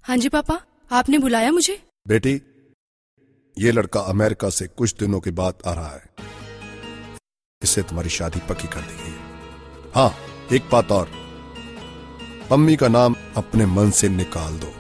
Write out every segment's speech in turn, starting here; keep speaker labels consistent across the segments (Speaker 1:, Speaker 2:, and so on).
Speaker 1: हाँ जी पापा, आपने बुलाया मुझे?
Speaker 2: बेटी, ये लड़का अमेरिका से कुछ दिनों के बाद आ रहा है। इससे तुम्हारी शादी पक्की कर दी गई है। हाँ, एक बात और, मम्मी का नाम अपने मन से निकाल दो।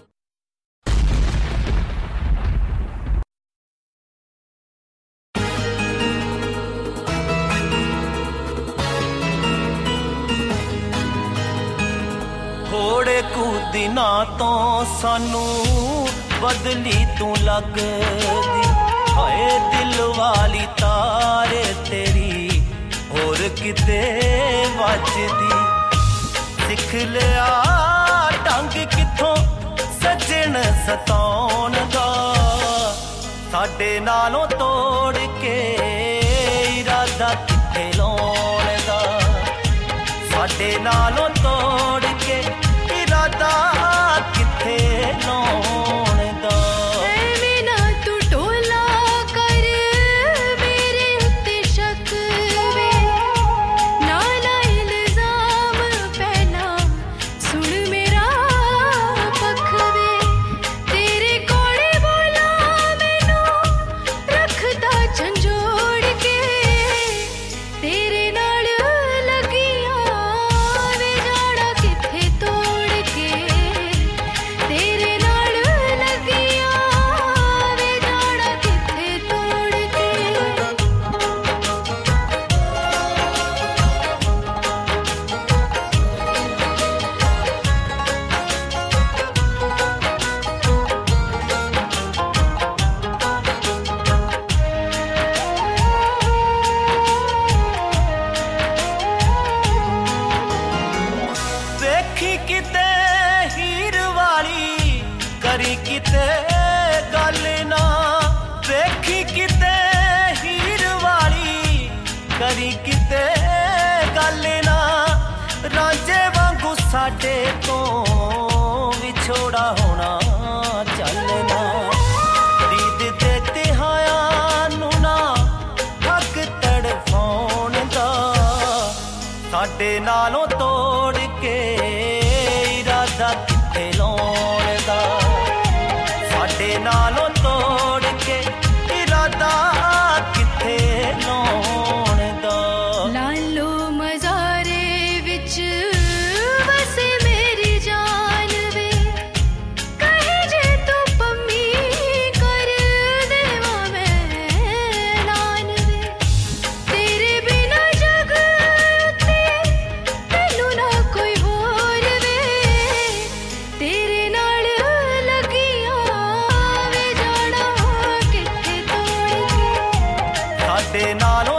Speaker 3: थोड़े कु दिनां तो सानू बदली तू लगदी, हाय दिल वाली तारे तेरी होर किते वजदी। सिख लिया ढंग किथों सजन सताउण दा, साडे नालों तोड़ के इरादा किथे लाउण दा, साडे नालों तोड़ के इरादा किथे लाउण दा।
Speaker 1: ऐवें ना तू टोला कर मेरे उत्ते शक वे, ना ना इल्जाम पहला सुन मेरा पख वे। तेरे कोले बोला मैनू रखदा झंझोड़ के, तेरे नाल लगिया वे जाड़ा किथे तोड़ के, तेरे नाल लगिया वे जाड़ा किथे तोड़ के।
Speaker 3: ਵੇਖੀ ਕਿਤੇ ਹੀਰ ਵਾਲੀ ਕਰੀ ਕਿਤੇ ਗੱਲ ਨਾ, ਵੇਖੀ ਕਿਤੇ ਹੀਰ ਵਾਲੀ ਕਰੀ ਕਿਤੇ ਗੱਲ ਨਾ, ਰਾਂਝੇ ਵਾਂਗੂ ਸਾਡੇ ਤੋਂ ਵਿਛੋੜਾ ਹੋਣਾ ਚੱਲਣਾ। ਦੀਦ ਦੇ ਤਿਹਾਇਆਂ ਨੂੰ ਨਾ ਹੱਕ ਤੜਫਾਉਣ ਦਾ, ਸਾਡੇ ਨਾਲੋਂ ਤੋੜ ਕੇ ਇਰਾਦਾ ਕਿੱਥੇ ਲਾਉਣ ਦਾ, ਸਾਡੇ ਨਾਲੋਂ ਤੋੜ ਕੇ ਇਰਾਦਾ ਕਿੱਥੇ ਲਾਉਣ ਦਾ।
Speaker 1: लालो मज़ारे विच वसे मेरी जान वे, कहे जे तू पम्मी कर देवा मैं नान वे। तेरे बिना जग उत्ते मैनू ना कोई होर वे, तेरे नाल लगिया वे जाड़ा किथे तोड़ के।
Speaker 3: ਸਾਡੇ ਨਾਲੋਂ